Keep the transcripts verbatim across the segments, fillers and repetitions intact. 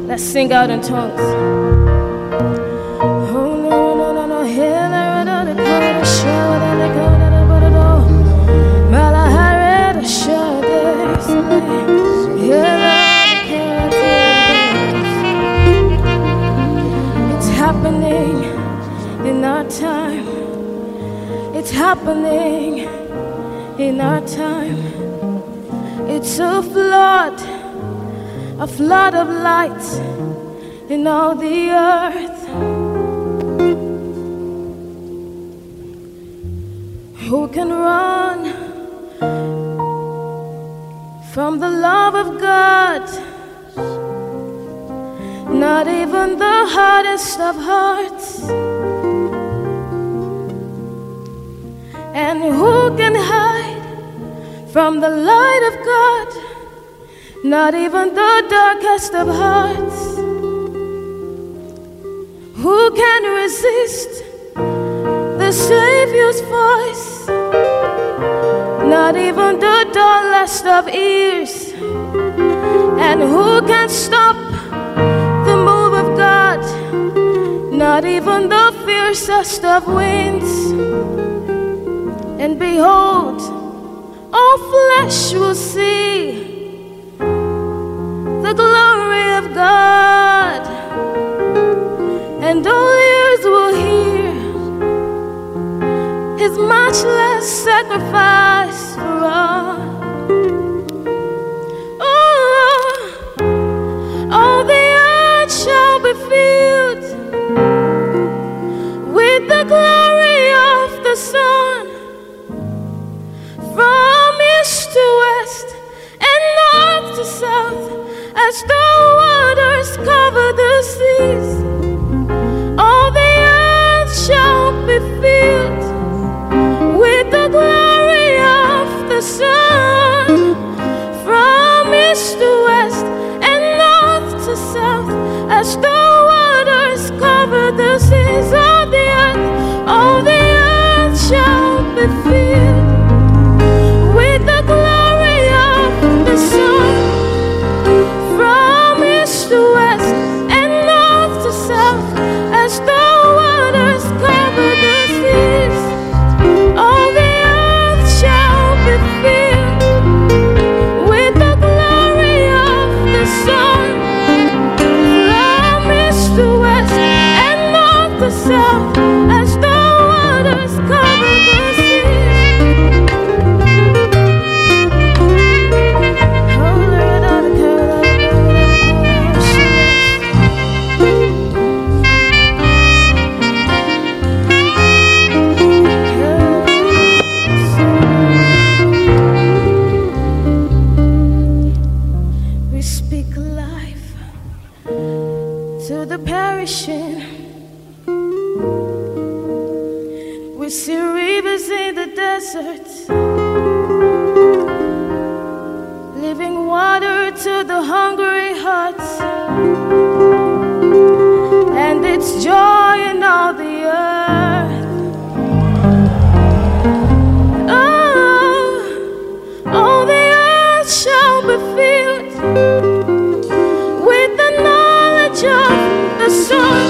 Let's sing out in tongues. Oh no no no no, here there no the color show that the color the but no. Malahare the show this. Here it's happening in our time. It's happening in our time. It's a flood, a flood of light in all the earth. Who can run from the love of God? Not even the hardest of hearts. And who can hide from the light of God? Not even the darkest of hearts. Who can resist the Savior's voice? Not even the dullest of ears. And who can stop the move of God? Not even the fiercest of winds. And behold, all flesh will see the glory of God, and all ears will hear His matchless sacrifice for all. Oh, all the earth shall be filled with the glory of the Son. From east to west and north to south, as the waters cover the seas, all the earth shall be filled with the glory of the Son. From east to west and north to south, as the waters cover the seas, all the earth, all the earth shall be filled with the glory of the Son. From east to west and north to south, as the waters cover the seas, all the earth shall be filled with the glory of the Son. From east to west and north to south, as the waters cover the seas. We speak life to the perishing. We see rivers in the desert, living water to the hungry hearts, and it's joy in all the earth. Oh, all the earth shall be filled with the knowledge of the Son.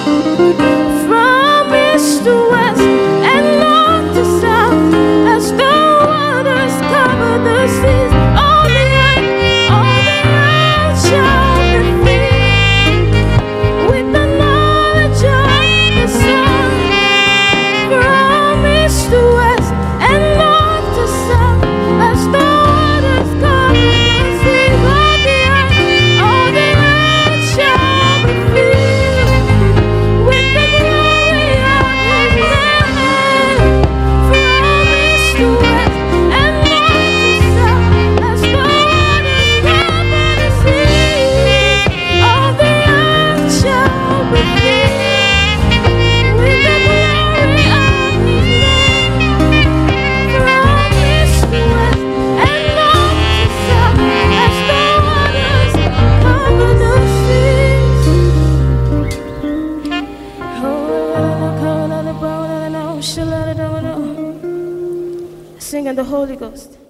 From east to west and north to south, as the waters cover the seas, all the earth, all the earth shall be filled with the knowledge of the Son. From east to west and north to south, as the waters cover the seas, all the earth, all the earth shall be filled with the glory of His name. From east to west and north to south, as the waters cover the seas, all the earth shall be filled with the glory of His name. From east to west and north to south, as the waters cover the seas. Singing the Holy Ghost.